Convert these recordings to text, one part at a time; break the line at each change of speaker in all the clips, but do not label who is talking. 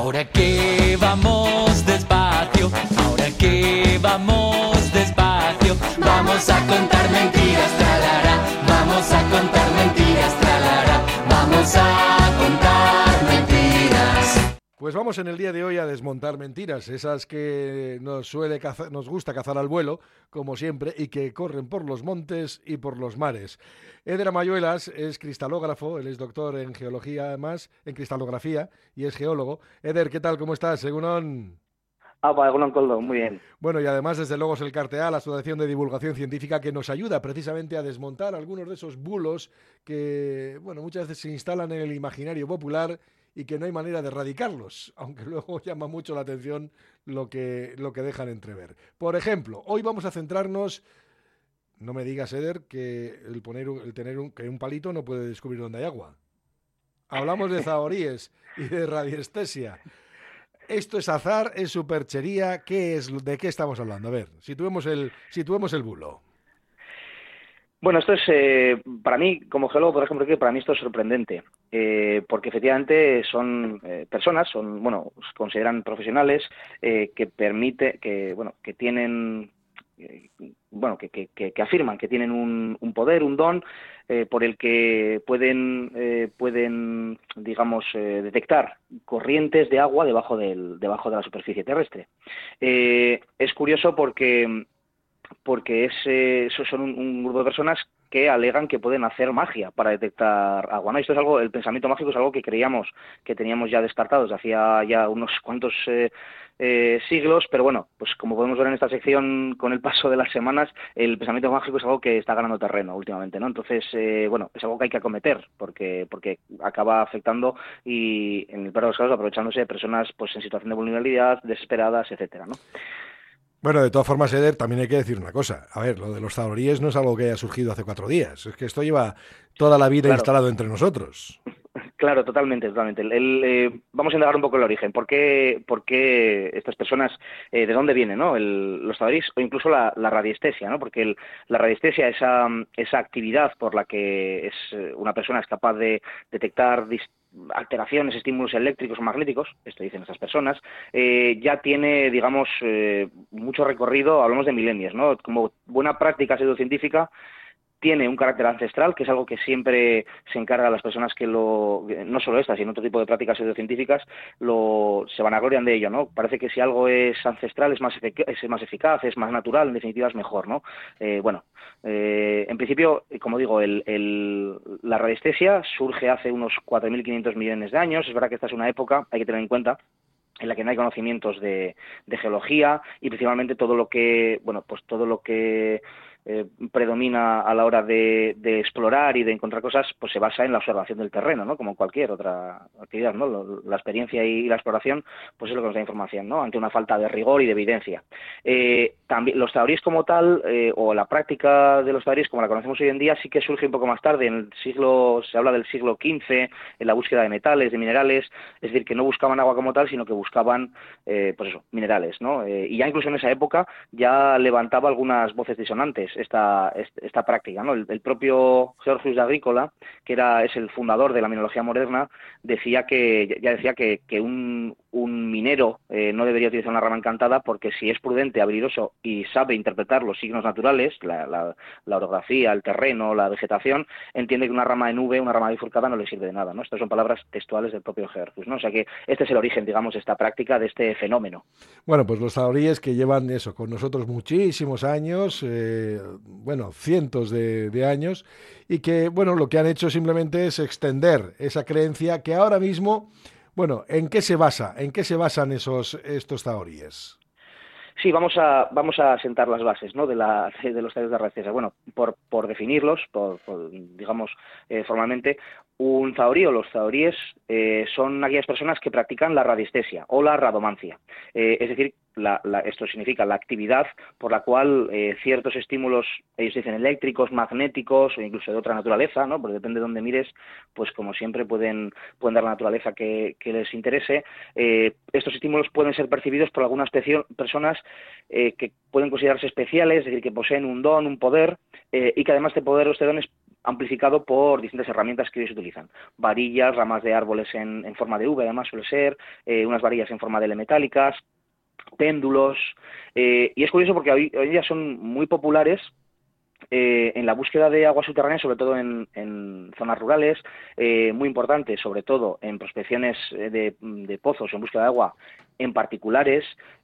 Ahora que vamos despacio, ahora que vamos despacio, vamos a contar mentiras, tralará, vamos a contar mentiras, tralará, vamos a contar mentiras.
Pues vamos en el día de hoy a desmontar mentiras, esas que nos gusta cazar al vuelo, como siempre, y que corren por los montes y por los mares. Eder Amayuelas es cristalógrafo, él es doctor en geología, además, en cristalografía, y es geólogo. Eder, ¿qué tal? ¿Cómo estás? Egunon.
Egunon Koldo, muy bien.
Bueno, y además, desde luego, es el CARTEA, la Asociación de Divulgación Científica, que nos ayuda precisamente a desmontar algunos de esos bulos que, bueno, muchas veces se instalan en el imaginario popular y que no hay manera de erradicarlos, aunque luego llama mucho la atención lo que dejan entrever. Por ejemplo, hoy vamos a centrarnos, no me digas, Eder, que que un palito no puede descubrir dónde hay agua. Hablamos de zahoríes y de radiestesia. ¿Esto es azar? ¿Es superchería? ¿De qué estamos hablando? A ver, situemos el bulo.
Bueno, esto es, para mí, como geólogo, por ejemplo, que para mí esto es sorprendente, porque efectivamente son personas, se consideran profesionales que tienen, que afirman que tienen un poder, un don, por el que pueden detectar corrientes de agua debajo de la superficie terrestre. Es curioso porque son un grupo de personas que alegan que pueden hacer magia para detectar agua, ¿no? Esto es algo, el pensamiento mágico es algo que creíamos que teníamos ya descartado desde hacía ya unos cuantos siglos, pero bueno, pues como podemos ver en esta sección con el paso de las semanas, el pensamiento mágico es algo que está ganando terreno últimamente, ¿no? Entonces, es algo que hay que acometer porque acaba afectando y, en el peor de los casos, aprovechándose de personas pues en situación de vulnerabilidad, desesperadas, etcétera, ¿no?
Bueno, de todas formas, Eder, también hay que decir una cosa. A ver, lo de los zahoríes no es algo que haya surgido hace 4 días. Es que esto lleva toda la vida instalado entre nosotros.
Claro, totalmente. Vamos a indagar un poco el origen. ¿Por qué estas personas, de dónde vienen, ¿no? Los zahoríes o incluso la radiestesia, ¿no? Porque la radiestesia, esa actividad por la que una persona es capaz de detectar alteraciones, estímulos eléctricos o magnéticos, esto dicen estas personas, ya tiene, mucho recorrido, hablamos de milenios, ¿no? Como buena práctica pseudocientífica, tiene un carácter ancestral, que es algo que siempre se encarga a las personas que no solo estas, sino otro tipo de prácticas pseudocientíficas, se vanaglorian de ello, ¿no? Parece que si algo es ancestral es más eficaz, es más natural, en definitiva es mejor, ¿no? En principio, como digo, la radiestesia surge hace unos 4.500 millones de años. Es verdad que esta es una época, hay que tener en cuenta, en la que no hay conocimientos de geología y principalmente todo lo que predomina a la hora de explorar y de encontrar cosas, pues se basa en la observación del terreno, ¿no? Como cualquier otra actividad, ¿no? La experiencia y la exploración, pues es lo que nos da información, ¿no? Ante una falta de rigor y de evidencia. También los zahoríes como tal, o la práctica de los zahoríes como la conocemos hoy en día, sí que surge un poco más tarde. Se habla del siglo XV, en la búsqueda de metales, de minerales, es decir, que no buscaban agua como tal, sino que buscaban, minerales, ¿no? Y ya incluso en esa época ya levantaba algunas voces disonantes esta práctica, ¿no? El propio Georgius de Agrícola, que es el fundador de la mineralogía moderna, decía que un minero no debería utilizar una rama encantada, porque si es prudente, habilidoso y sabe interpretar los signos naturales, la orografía, el terreno, la vegetación, entiende que una rama de nube, una rama bifurcada no le sirve de nada, ¿no? Estas son palabras textuales del propio Georgius, ¿no? O sea que este es el origen, digamos, de esta práctica, de este fenómeno.
Bueno, pues los zahoríes que llevan eso con nosotros muchísimos años, cientos de años, y que, lo que han hecho simplemente es extender esa creencia que ahora mismo, ¿en qué se basa? ¿En qué se basan estos zahoríes?
Sí, vamos a sentar las bases, ¿no? de los zahoríes de radiestesia. Bueno, por definirlos, formalmente, un zahorí o los zahoríes son aquellas personas que practican la radiestesia o la radomancia. Es decir, esto significa la actividad por la cual ciertos estímulos, ellos dicen eléctricos, magnéticos o incluso de otra naturaleza, ¿no? Porque depende de dónde mires, pues como siempre pueden dar la naturaleza que les interese. Estos estímulos pueden ser percibidos por algunas personas que pueden considerarse especiales, es decir, que poseen un don, un poder, y que además este poder o este don es amplificado por distintas herramientas que hoy se utilizan. Varillas, ramas de árboles en forma de V, además suele ser, unas varillas en forma de L metálicas, péndulos, y es curioso porque hoy día son muy populares en la búsqueda de agua subterránea, sobre todo en zonas rurales, muy importante, sobre todo en prospecciones de pozos en búsqueda de agua en particulares,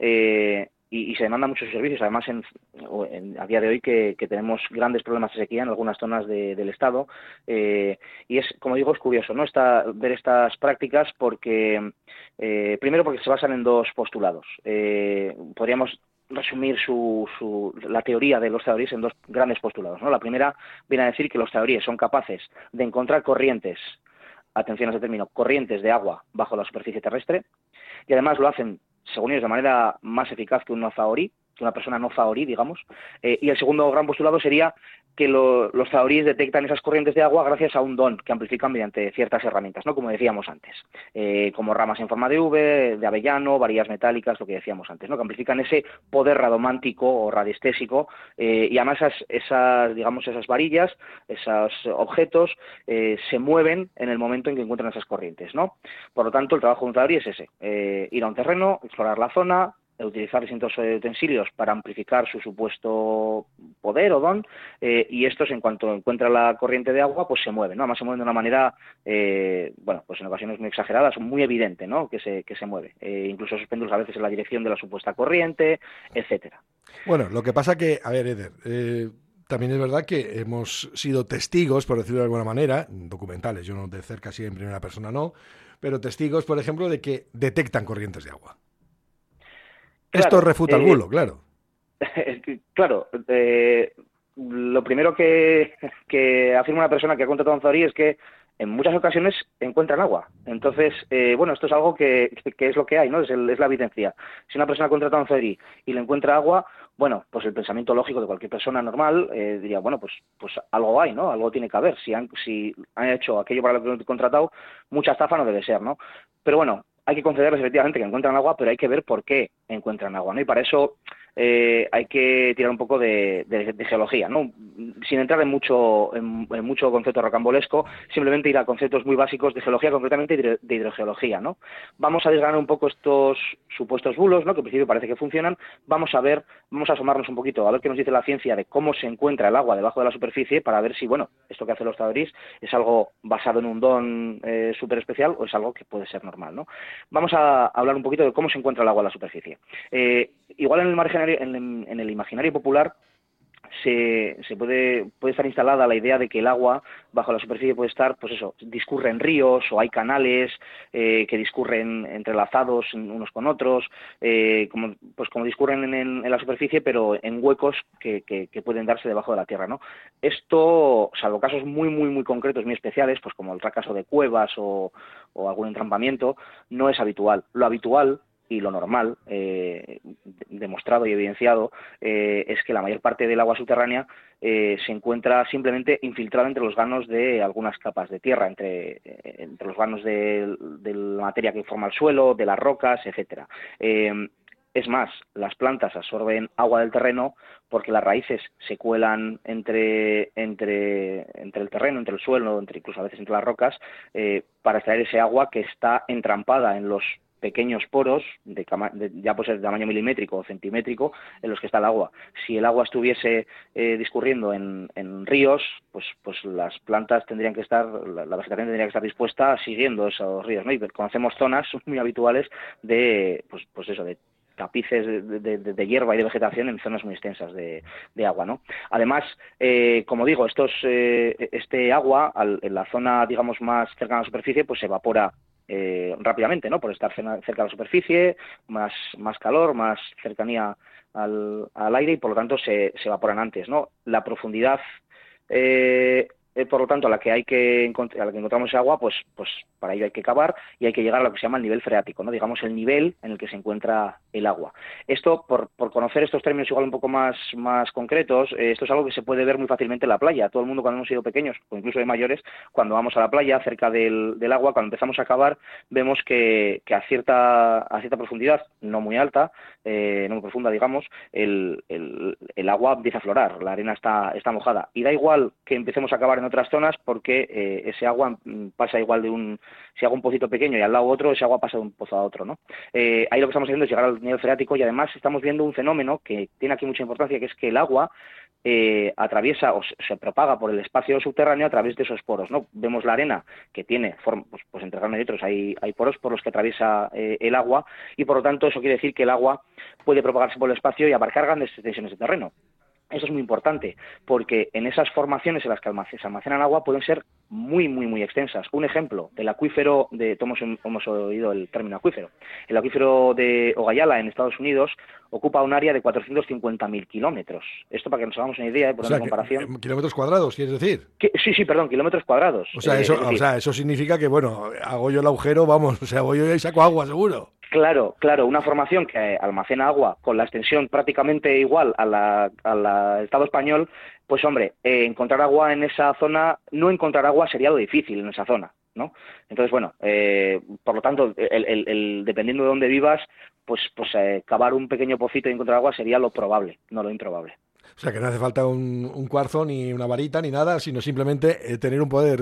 y se demandan muchos servicios, además a día de hoy que tenemos grandes problemas de sequía en algunas zonas del estado, y es, como digo, es curioso, ¿no?, ver estas prácticas porque, primero porque se basan en dos postulados. Podríamos resumir la teoría de los zahoríes en dos grandes postulados, ¿no? La primera viene a decir que los zahoríes son capaces de encontrar corrientes, atención a ese término, corrientes de agua bajo la superficie terrestre, y además lo hacen, según ellos, de manera más eficaz que un no zahorí, que una persona no zahorí, digamos, y el segundo gran postulado sería que los zahoríes detectan esas corrientes de agua gracias a un don que amplifican mediante ciertas herramientas, ¿no?, como decíamos antes, como ramas en forma de V, de avellano, varillas metálicas, lo que decíamos antes, ¿no?, que amplifican ese poder radomántico o radiestésico, y además esas varillas, esos objetos, se mueven en el momento en que encuentran esas corrientes, ¿no? Por lo tanto, el trabajo de un zahorí es ese, ir a un terreno, explorar la zona, utilizar distintos utensilios para amplificar su supuesto poder o don, y estos, en cuanto encuentra la corriente de agua, pues se mueven, ¿no? Además se mueven de una manera, pues en ocasiones muy exageradas, muy evidente, ¿no?, que se mueve. Incluso esos péndulos a veces en la dirección de la supuesta corriente, etcétera.
Bueno, lo que pasa que, a ver, Eder, también es verdad que hemos sido testigos, por decirlo de alguna manera, documentales, yo no de cerca, sí, en primera persona no, pero testigos, por ejemplo, de que detectan corrientes de agua. Claro, esto refuta el bulo, claro.
Claro, lo primero que afirma una persona que ha contratado un zahorí es que en muchas ocasiones encuentran agua. Entonces, bueno, esto es algo que es lo que hay, ¿no? Es la evidencia. Si una persona contrata un zahorí y le encuentra agua, bueno, pues el pensamiento lógico de cualquier persona normal diría, bueno, pues algo hay, ¿no? Algo tiene que haber. Si han hecho aquello para lo que han contratado, mucha estafa no debe ser, ¿no? Pero bueno, hay que concederles efectivamente que encuentran agua, pero hay que ver por qué encuentran agua, ¿no? Y para eso hay que tirar un poco de geología, ¿no? Sin entrar en mucho concepto rocambolesco, simplemente ir a conceptos muy básicos de geología, concretamente de hidrogeología, ¿no? Vamos a desgranar un poco estos supuestos bulos, ¿no?, que en principio parece que funcionan. Vamos a asomarnos un poquito a ver qué nos dice la ciencia de cómo se encuentra el agua debajo de la superficie, para ver si, bueno, esto que hacen los zahoríes es algo basado en un don súper especial o es algo que puede ser normal, ¿no? Vamos a hablar un poquito de cómo se encuentra el agua en la superficie. Igual en el imaginario popular se puede estar instalada la idea de que el agua bajo la superficie puede estar, pues eso, discurre en ríos o hay canales que discurren entrelazados unos con otros, como discurren en la superficie, pero en huecos que pueden darse debajo de la tierra, ¿no? Esto, salvo casos muy, muy, muy concretos, muy especiales, pues como el caso de cuevas o algún entrampamiento, no es habitual. Lo habitual y lo normal, demostrado y evidenciado, es que la mayor parte del agua subterránea se encuentra simplemente infiltrada entre los vanos de algunas capas de tierra, entre los vanos de la materia que forma el suelo, de las rocas, etcétera. Es más, las plantas absorben agua del terreno porque las raíces se cuelan entre el terreno, entre el suelo, incluso a veces entre las rocas, para extraer ese agua que está entrampada en los pequeños poros, ya puede ser de tamaño milimétrico o centimétrico, en los que está el agua. Si el agua estuviese discurriendo en ríos, pues las plantas tendrían que estar, la vegetación tendría que estar dispuesta siguiendo esos ríos, ¿no? Y conocemos zonas muy habituales de, pues eso, de tapices de hierba y de vegetación en zonas muy extensas de agua, ¿no? Además, como digo, este agua en la zona, digamos, más cercana a la superficie, pues se evapora rápidamente, ¿no? Por estar cerca de la superficie, más calor, más cercanía al aire, y por lo tanto se evaporan antes, ¿no? La profundidad por lo tanto, a la que encontramos ese agua, pues para ello hay que cavar y hay que llegar a lo que se llama el nivel freático, ¿no? Digamos el nivel en el que se encuentra el agua. Esto, por conocer estos términos igual un poco más concretos, esto es algo que se puede ver muy fácilmente en la playa. Todo el mundo, cuando hemos sido pequeños, o incluso de mayores, cuando vamos a la playa, cerca del agua, cuando empezamos a cavar, vemos que a cierta profundidad, no muy alta, no muy profunda, digamos, el agua empieza a aflorar, la arena está mojada. Y da igual que empecemos a cavar en otras zonas, porque ese agua pasa igual si hago un pocito pequeño y al lado otro, ese agua pasa de un pozo a otro, ¿no? Ahí lo que estamos haciendo es llegar al nivel freático, y además estamos viendo un fenómeno que tiene aquí mucha importancia, que es que el agua atraviesa o se propaga por el espacio subterráneo a través de esos poros, ¿no? Vemos la arena que tiene pues entre granos y otros hay poros por los que atraviesa el agua, y por lo tanto eso quiere decir que el agua puede propagarse por el espacio y abarcar grandes extensiones de terreno. Eso es muy importante, porque en esas formaciones en las que se almacenan agua pueden ser muy, muy, muy extensas. Un ejemplo, del acuífero todos hemos oído el término acuífero. El acuífero de Ogallala, en Estados Unidos, ocupa un área de 450.000 kilómetros. Esto para que nos hagamos una idea, por una comparación.
¿Kilómetros cuadrados, quieres decir?
Sí, perdón, kilómetros cuadrados.
O sea, eso significa que, bueno, hago yo el agujero, vamos, o sea, voy yo y saco agua, seguro.
Claro, una formación que almacena agua con la extensión prácticamente igual a la Estado español, pues hombre, encontrar agua en esa zona, no encontrar agua sería lo difícil en esa zona, ¿no? Entonces, bueno, por lo tanto, dependiendo de dónde vivas, pues cavar un pequeño pocito y encontrar agua sería lo probable, no lo improbable.
O sea, que no hace falta un cuarzo, ni una varita, ni nada, sino simplemente tener un poder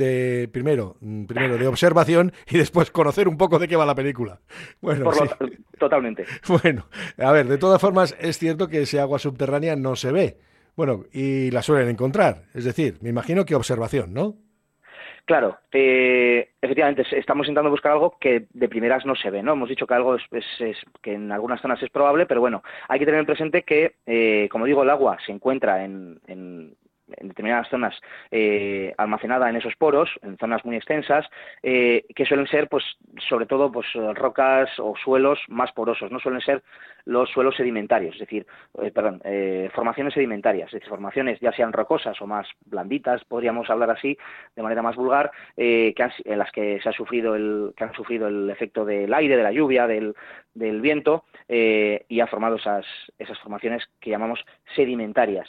primero de observación y después conocer un poco de qué va la película. Bueno,
totalmente.
Bueno, a ver, de todas formas, es cierto que ese agua subterránea no se ve. Bueno, y la suelen encontrar. Es decir, me imagino que observación, ¿no?
Claro, efectivamente, estamos intentando buscar algo que de primeras no se ve, ¿no? Hemos dicho que algo que en algunas zonas es probable, pero bueno, hay que tener presente que, como digo, el agua se encuentra en determinadas zonas almacenada en esos poros, en zonas muy extensas, que suelen ser, pues, sobre todo, pues, rocas o suelos más porosos, no suelen ser los suelos sedimentarios, es decir, formaciones sedimentarias, es decir, formaciones ya sean rocosas o más blanditas, podríamos hablar así, de manera más vulgar, en las que han sufrido el efecto del aire, de la lluvia, del viento, y ha formado esas formaciones que llamamos sedimentarias.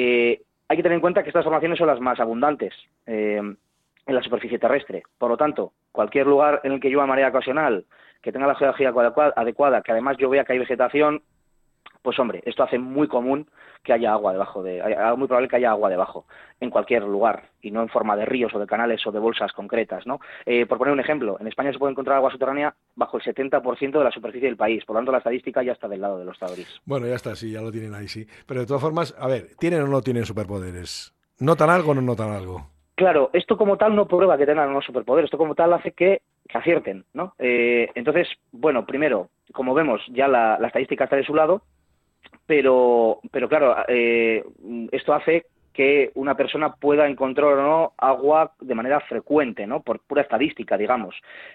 Hay que tener en cuenta que estas formaciones son las más abundantes en la superficie terrestre. Por lo tanto, cualquier lugar en el que llueva de manera ocasional, que tenga la geología adecuada, que además yo vea que hay vegetación, pues hombre, esto hace muy común que haya agua debajo, muy probable que haya agua debajo, en cualquier lugar, y no en forma de ríos o de canales o de bolsas concretas, ¿no? Por poner un ejemplo, en España se puede encontrar agua subterránea bajo el 70% de la superficie del país, por lo tanto la estadística ya está del lado de los taurís.
Bueno, ya está, sí, ya lo tienen ahí, sí. Pero de todas formas, a ver, ¿tienen o no tienen superpoderes? ¿Notan algo o no notan algo?
Claro, esto como tal no prueba que tengan unos superpoderes, esto como tal hace que acierten, ¿no? Entonces, bueno, primero, como vemos, ya la estadística está de su lado, pero claro, esto hace que una persona pueda encontrar o no agua de manera frecuente, ¿no? Por pura estadística, digamos.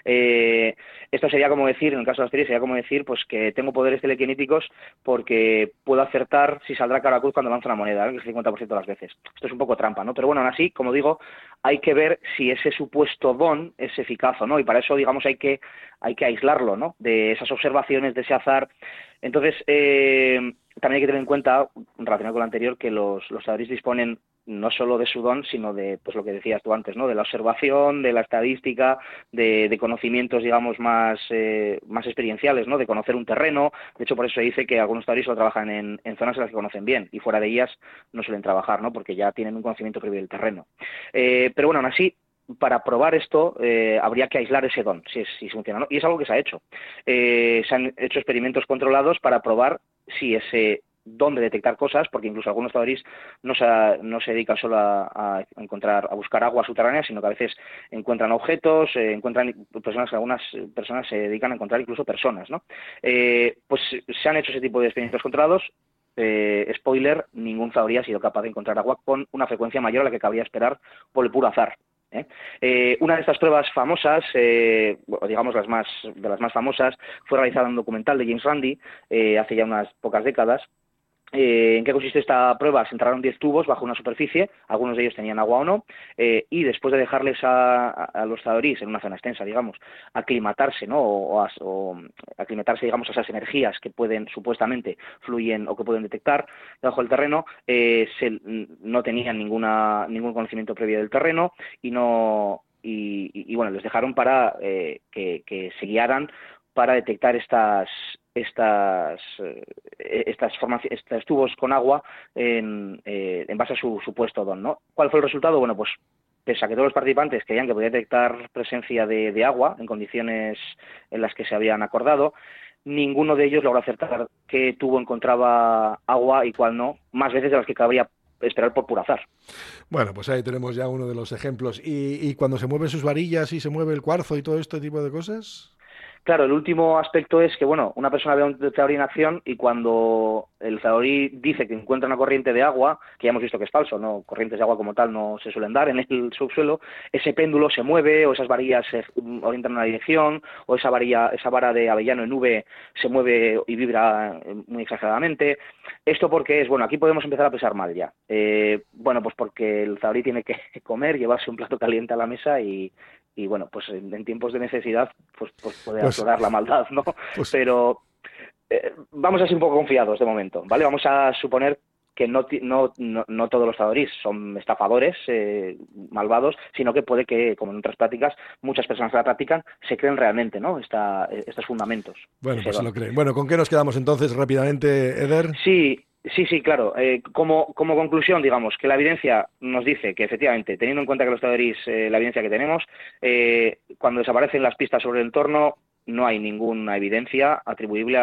Esto sería como decir, en el caso de Asturias, sería como decir, pues, que tengo poderes telequinéticos porque puedo acertar si saldrá cara a cruz cuando lanzo una moneda, ¿no? Que es el 50% de las veces. Esto es un poco trampa, ¿no? Pero bueno, aún así, como digo, hay que ver si ese supuesto don es eficaz o no, y para eso, digamos, hay que aislarlo, ¿no? De esas observaciones, de ese azar. Entonces, también hay que tener en cuenta, relacionado con lo anterior, que los taurís disponen no solo de su don, sino de, pues, lo que decías tú antes, ¿no? De la observación, de la estadística, de conocimientos, digamos, más experienciales, ¿no? De conocer un terreno. De hecho, por eso se dice que algunos taurís lo trabajan en zonas en las que conocen bien, y fuera de ellas no suelen trabajar, ¿no? Porque ya tienen un conocimiento previo del terreno. Pero bueno, aún así, para probar esto habría que aislar ese don, si funciona, ¿no? Y es algo que se ha hecho. Se han hecho experimentos controlados para probar si ese don de detectar cosas, porque incluso algunos taurís no se dedican solo a buscar agua subterránea, sino que a veces encuentran objetos, encuentran personas, algunas personas se dedican a encontrar incluso personas, ¿no? Pues se han hecho ese tipo de experimentos controlados. Spoiler, ningún taurí ha sido capaz de encontrar agua con una frecuencia mayor a la que cabría esperar por el puro azar. Una de estas pruebas famosas, digamos de las más famosas, fue realizada en un documental de James Randi hace ya unas pocas décadas, ¿En qué consiste esta prueba? Se entraron 10 tubos bajo una superficie, algunos de ellos tenían agua o no, y después de dejarles a los zadoríes en una zona extensa, digamos, aclimatarse, ¿no? o aclimatarse, digamos, a esas energías que pueden, supuestamente, fluyen o que pueden detectar debajo del terreno, no tenían ningún conocimiento previo del terreno y bueno, les dejaron para que se guiaran para detectar estos tubos con agua en base a su supuesto don, ¿no? ¿Cuál fue el resultado? Bueno, pues pese a que todos los participantes creían que podía detectar presencia de agua en condiciones en las que se habían acordado, ninguno de ellos logró acertar qué tubo encontraba agua y cuál no, más veces de las que cabría esperar por puro azar.
Bueno, pues ahí tenemos ya uno de los ejemplos. ¿Y cuando se mueven sus varillas y se mueve el cuarzo y todo este tipo de cosas?
Claro, el último aspecto es que, bueno, una persona ve un zadorí en acción y cuando el zadorí dice que encuentra una corriente de agua, que ya hemos visto que es falso, no, corrientes de agua como tal no se suelen dar en el subsuelo, ese péndulo se mueve o esas varillas se orientan en una dirección o esa vara de avellano en V se mueve y vibra muy exageradamente. ¿Esto porque es? Bueno, aquí podemos empezar a pensar mal ya. Bueno, pues porque el zadorí tiene que comer, llevarse un plato caliente a la mesa y bueno, pues en tiempos de necesidad pues puede aflorar la maldad, ¿no? Pero vamos a ser un poco confiados de momento, ¿vale? Vamos a suponer que no todos los zadorís son estafadores malvados, sino que puede que, como en otras prácticas, muchas personas que la practican se creen realmente, ¿no? Estos fundamentos.
Bueno, pues se lo creen. Bueno, ¿con qué nos quedamos entonces rápidamente, Eder?
Sí, claro. Como conclusión, digamos, que la evidencia nos dice que efectivamente, teniendo en cuenta que los zadorís, la evidencia que tenemos, cuando desaparecen las pistas sobre el entorno, no hay ninguna evidencia atribuible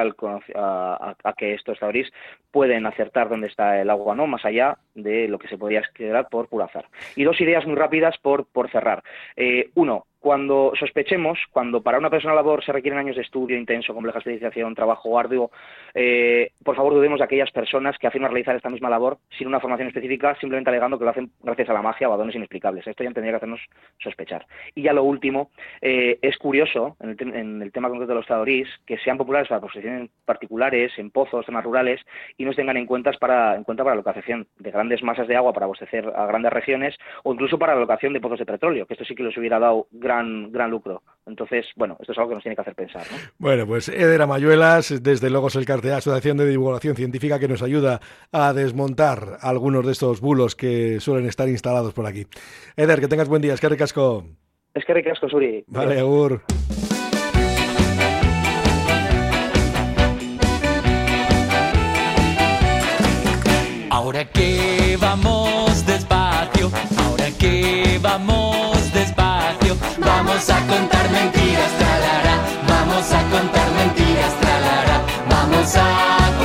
a que estos zadorís pueden acertar dónde está el agua, ¿no? Más allá de lo que se podría esperar por puro azar. Y dos ideas muy rápidas por cerrar. Uno, cuando sospechemos, cuando para una persona labor se requieren años de estudio intenso, compleja especialización, trabajo arduo, por favor dudemos de aquellas personas que afirman realizar esta misma labor sin una formación específica, simplemente alegando que lo hacen gracias a la magia o a dones inexplicables. Esto ya tendría que hacernos sospechar. Y ya lo último, es curioso, en el tema concreto de los zadorís, que sean populares para posiciones particulares, en pozos, zonas rurales, y no se tengan en cuenta para la localización de grandes masas de agua para abastecer a grandes regiones, o incluso para la locación de pozos de petróleo, que esto sí que les hubiera dado gran lucro. Entonces, bueno, esto es algo que nos tiene que hacer pensar, ¿no?
Bueno, pues Eder Amayuelas, desde Logos el Cartea, Asociación de Divulgación Científica, que nos ayuda a desmontar algunos de estos bulos que suelen estar instalados por aquí. Eder, que tengas buen día. Eskerrik asko.
Eskerrik asko, Suri.
Vale, agur.
Ahora que vamos despacio, vamos a contar mentiras, tralará, vamos a contar mentiras, tralará, vamos a